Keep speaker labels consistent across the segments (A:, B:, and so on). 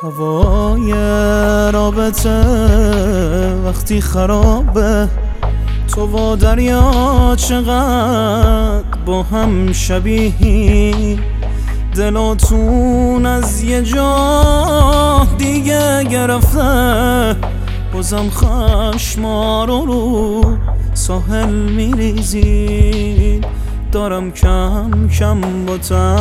A: هوای رابطه وقتی خرابه، تو و دریا چقدر با هم شبیهی، دلاتون از یه جا دیگه گرفته، بازم خشما رو ساحل میریزید. دارم کم کم با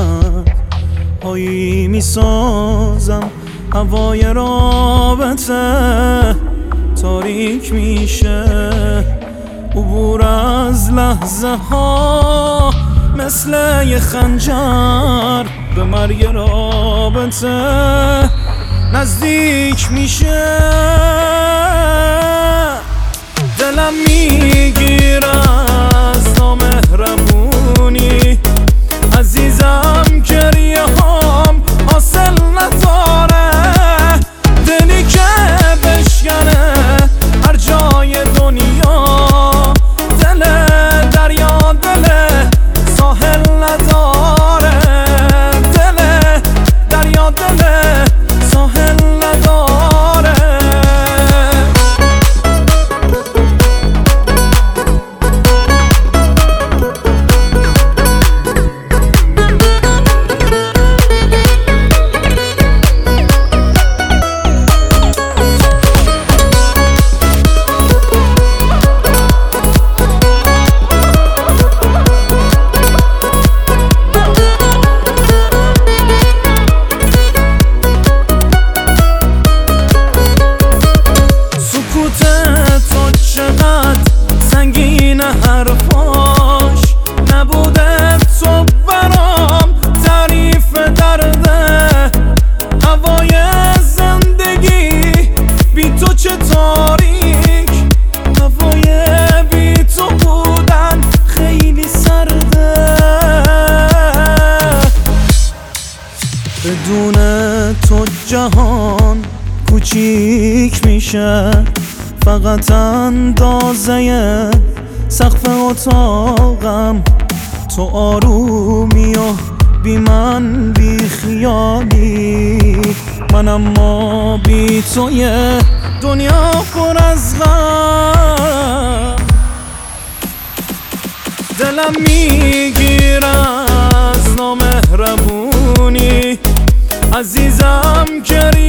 A: تنهایی میسازم، هوای رابطه تاریک میشه، عبور از لحظه ها مثل یه خنجر به مرگ رابطه نزدیک میشه. دلم میگیره از نامهربونی، عزیزم گریه هام حاصل نداره، دلی که بشکنه هر جای دنیا، دل دریا دل ساحل نداره، دل دریا دل ساحل نداره. سنگین حرفاش نبوده، تو برام تعریف درده، هوای زندگی بی تو چه تاریک، هوای بی تو بودن خیلی سرده، بدون تو جهان کوچیک میشه، فقط اندازه سقف اتاقم، تو آرومی و بی من بی خیالی، من اما بی تو یه دنیا پر از غم. دلم میگیره از نامهربونی، عزیزم